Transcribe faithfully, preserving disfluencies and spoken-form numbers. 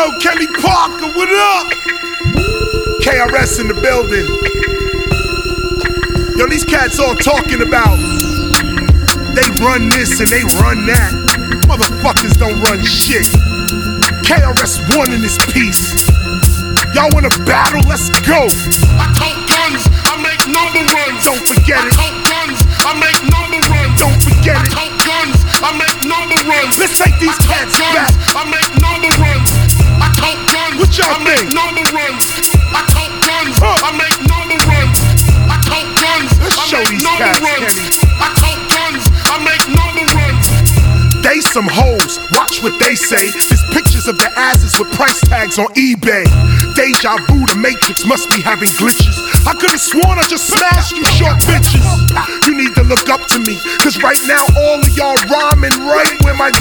Yo, Kelly Parker, what up? K R S in the building. Yo, these cats all talking about they run this and they run that. Motherfuckers don't run shit. K R S One in this piece. Y'all wanna battle? Let's go. I tote guns, I make number runs. Don't forget I it. tote guns, I make number runs. Don't forget I it. tote guns, I make number runs. Let's take these I cats tote back. guns, I make number runs. I tote guns, What y'all I make think? number runs. I tote guns, Huh. I make number runs. I tote guns, Let's I show make these number cats, runs. Kenny. I tote guns, I make number runs. They some hoes, watch what they say. There's pictures of their asses with price tags on eBay. Deja vu, the Matrix must be having glitches. I could've sworn I just smashed you short bitches. You need to look up to me, cause right now all of y'all rhyming right where my